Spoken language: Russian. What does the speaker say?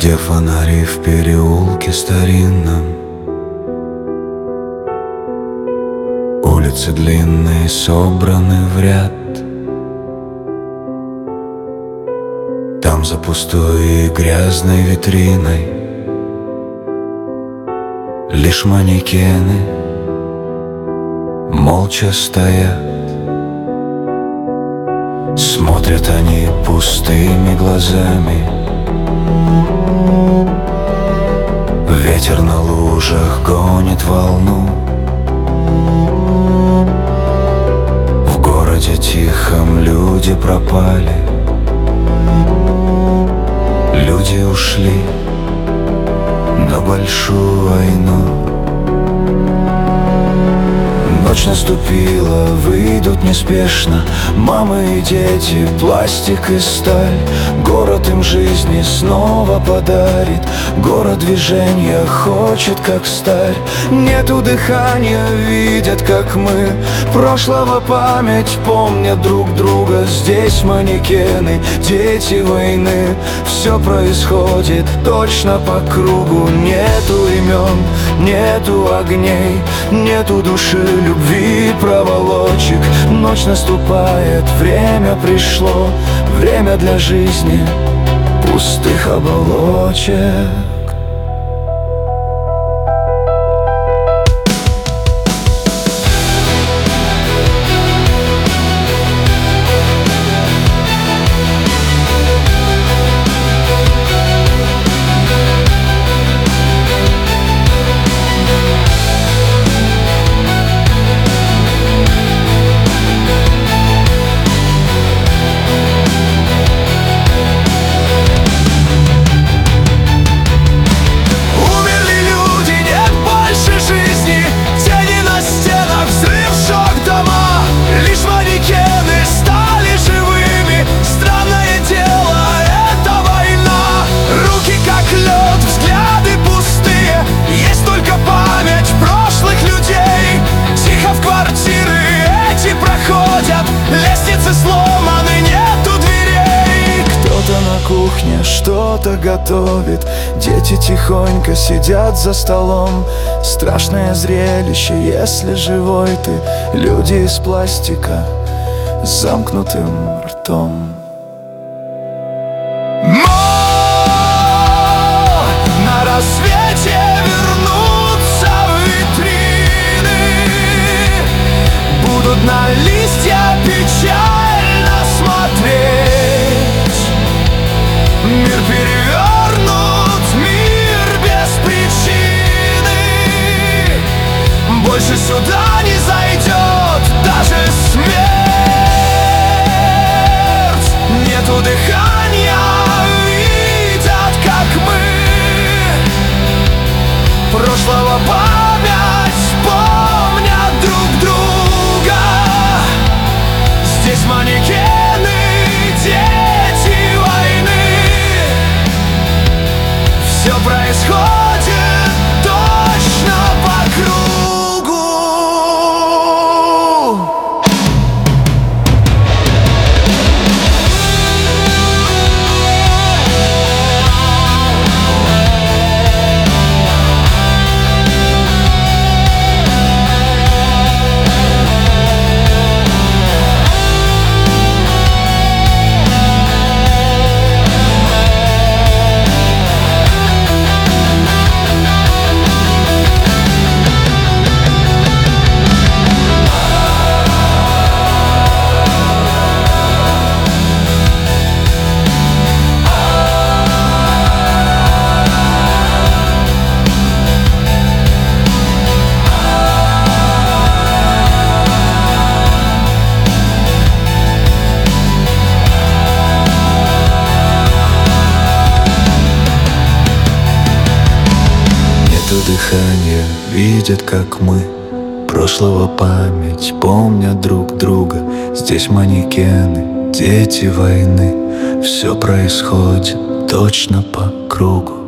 где фонари в переулке старинном. Улицы длинные, собраны в ряд. Там за пустой и грязной витриной лишь манекены молча стоят. Смотрят они пустыми глазами. Ветер на лужах гонит волну. В городе тихом люди пропали. Люди ушли на большую войну. Ночь наступила, выйдут неспешно мамы и дети, пластик и сталь. Город им жизни снова подарит. Город движения хочет, как сталь. Нету дыхания, видят, как мы прошлого память помнят друг друга. Здесь манекены, дети войны. Все происходит точно по кругу. Нету имен, нету огней, нету души, любви, проволочек. Ночь наступает, время пришло, время для жизни пустых оболочек. Кухня что-то готовит. Дети тихонько сидят за столом. Страшное зрелище, если живой ты. Люди из пластика с замкнутым ртом. На рассвете вернутся витрины. Будут на листья печально смотреть. Мир перевернут, мир без причины. Больше сюда не зайдет даже смерть. Нету дыхания, видят, как мы прошлого память помнят друг друга. Здесь манекены, дети войны. Все происходит точно по кругу. Дыхание, видят, как мы прошлого память помнят друг друга. Здесь манекены, дети войны. Все происходит точно по кругу.